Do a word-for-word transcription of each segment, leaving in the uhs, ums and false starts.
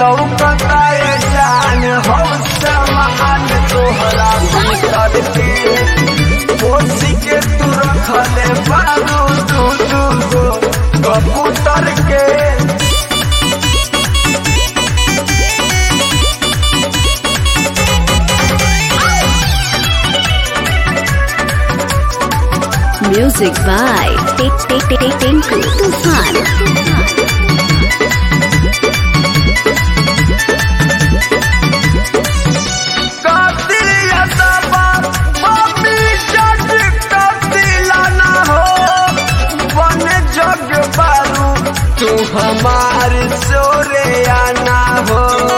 लौकता ये जान हो समान तोहरा भीतर के कोसी के तू रखले बारू दू दू गो कबूतर के Music by Tinku Tufan. तू हमार सोरे आना हो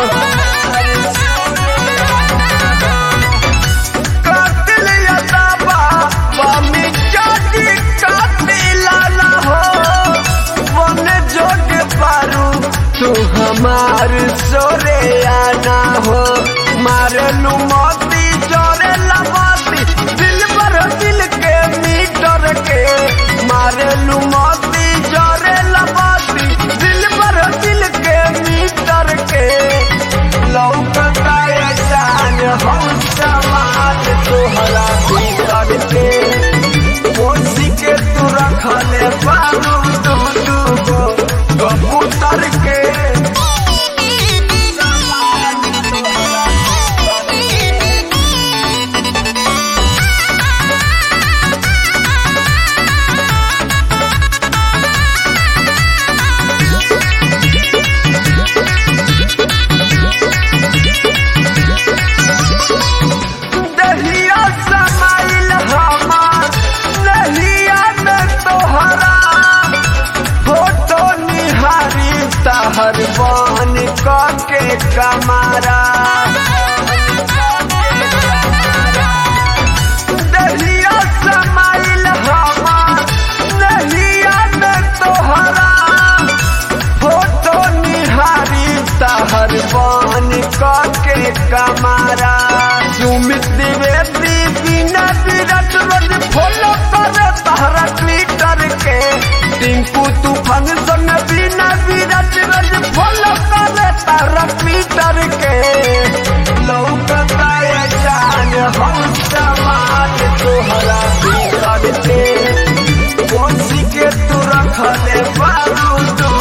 कातिल यदाबा बामी जाती कातिलाना हो वन जोग पारू तू हमार सोरे आना हो मारे लू मोती जोरे लमाती दिल पर दिल के मीटर के मारे लू मोती जोरे लमाती दिल पर दिल के मीटर के लौकता ये जान हम समान तोहरा भीतर के कोसी के तू रखले बारू दू दू गो कबूतर के हर बान के कमारा दहिया समाइल हमार दहिया में तोहरा फोटो निहारी तहर बान के कमारा सुमित द्विवेदी बिना विरत रोज फॉलो करे तहरा ट्विटर के टिंकू तूफान संग बिना विरत रोज फॉलो करे तारा ट्विटर के लौकता ये जान हम समान तोहरा भीतर के कोसी के तू रखले बारू